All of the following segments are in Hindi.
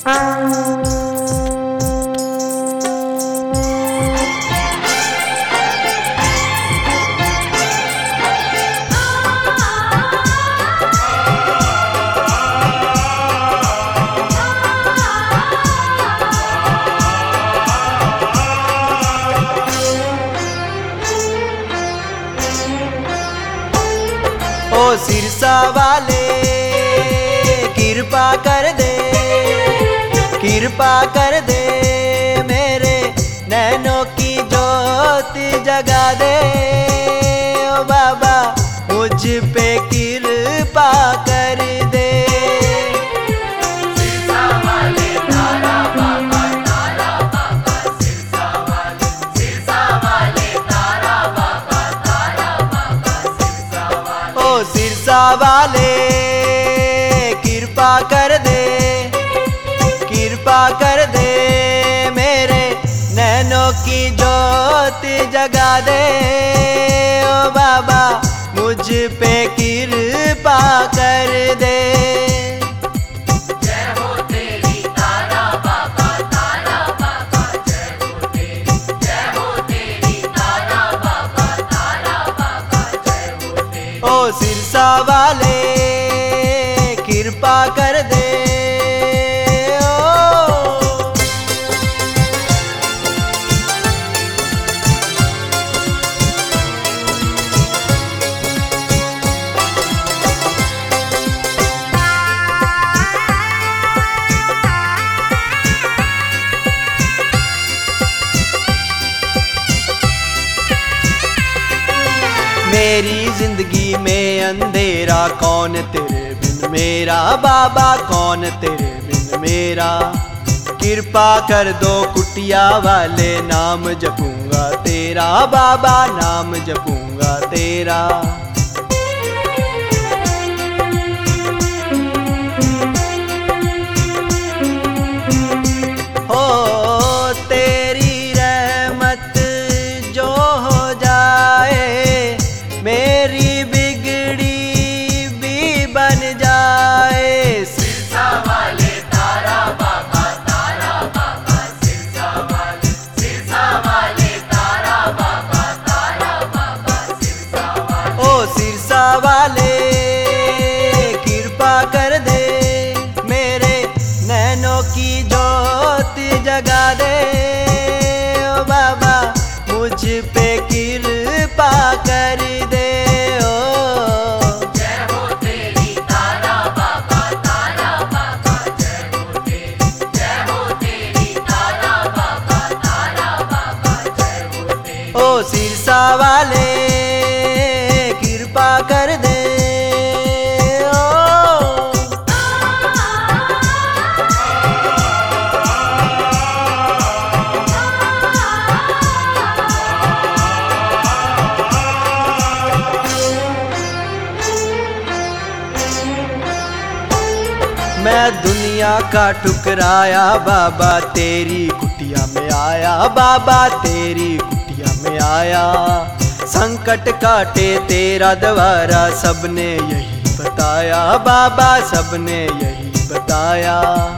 ओ सिरसा वाले कृपा कर दे, कृपा कर दे, मेरे नैनों की ज्योति जगा दे। ओ बाबा मुझ पे कृपा कर दे। सिरसा वाले तारा बाबा, तारा बाबा, सिरसा वाले, सिरसा वाले तारा बाबा, तारा बाबा, सिरसा वाले। ओ सिरसा वाले कृपा कर दे, कृपा कर दे, मेरे नैनों की ज्योति जगा दे। ओ बाबा मुझ पे कृपा कर दे। जय हो तेरी तारा बाबा, तारा बाबा, जय हो तेरी, जय हो तेरी तारा बाबा, तारा बाबा, जय हो तेरी। ओ सिरसा वाले कृपा कर दे। मेरी जिंदगी में अंधेरा कौन तेरे बिन मेरा, बाबा कौन तेरे बिन मेरा। कृपा कर दो कुटिया वाले, नाम जपूंगा तेरा, बाबा नाम जपूंगा तेरा। हो तेरी रहमत जो हो जाए, मेरी बिगड़ी भी बन जाए। सिरसा वाले तारा बाबा, तारा बाबा, सिरसा वाले, सिरसा वाले तारा बाबा, तारा बाबा, सिरसा वाले। ओ सिरसा वाले कृपा कर दे, मेरे नैनों की ज्योति जगा दे। ओ बाबा मुझ पे कृपा कर दे। ओ जय हो तेरी तारा बाबा, तारा बाबा, जय हो तेरी, जय हो तेरी तारा बाबा, तारा बाबा, जय हो तेरी। ओ सिरसा वाले कृपा कर दे। ओ मैं दुनिया का ठुकराया, बाबा तेरी कुटिया में आया, बाबा तेरी कुटिया में आया। संकट काटे तेरा द्वारा, सबने यही बताया, बाबा सबने यही बताया।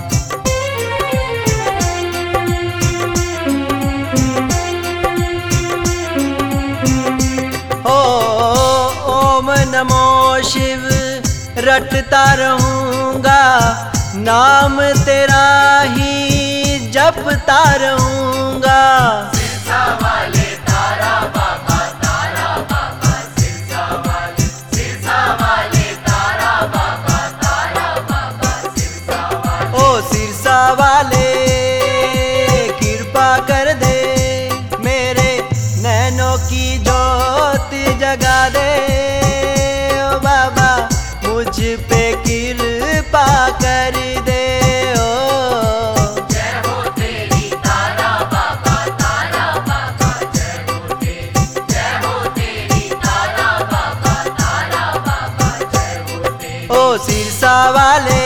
ओ ओम नमो शिव रटता रहूंगा, नाम तेरा ही जपता रहूंगा। सिरसा वाले तारा बाबा, तारा बाबा, सिरसा वाले, सिरसा वाले तारा बाबा, तारा बाबा, सिरसा वाले। ओ सिरसा वाले कृपा कर दे, मेरे नैनों की ज्योति जगा दे। ओ बाबा मुझ पे कृपा कर दे। ओ जय हो तेरी तारा बाबा, तारा बाबा, जय हो तेरी, जय हो तेरी तारा बाबा, तारा बाबा, जय हो तेरी। ओ सिरसा वाले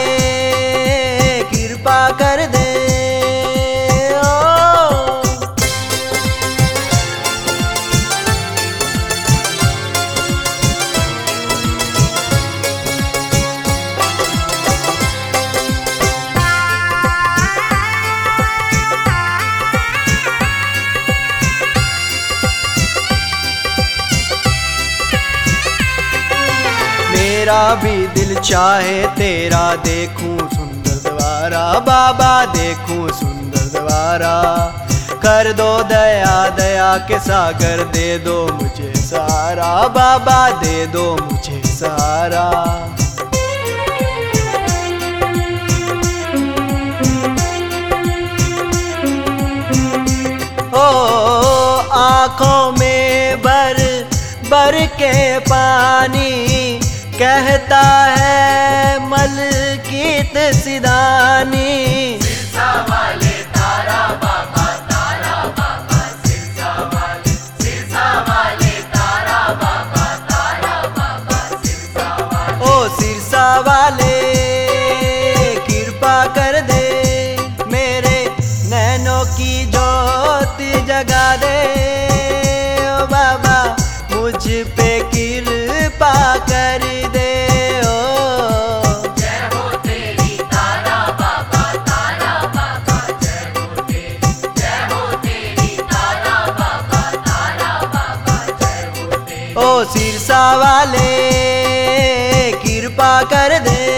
कृपा कर दे। ओ मेरा भी दिल चाहे तेरा देखूं सुंदर द्वारा बाबा, देखूं सुंदर द्वारा। कर दो दया दया के सागर, दे दो मुझे सहारा बाबा, दे दो मुझे सहारा। ओ आँखों में भर के पानी, कहता है मलकीत सिदानी। सिरसा वाले तारा बाबा, तारा बाबा सिरसा वाले, सिरसा वाले तारा बाबा, तारा बाबा सिरसा वाले। ओ सिरसा वाले कृपा कर दे, मेरे नैनों की ज्योति जगा दे। ओ बाबा मुझ पे कृपा कर दे। ओ जय हो तेरी तारा बाबा, तारा बाबा जय हो तेरी, जय हो तेरी तारा बाबा, तारा बाबा जय हो तेरी। ओ सिरसा वाले कृपा कर दे,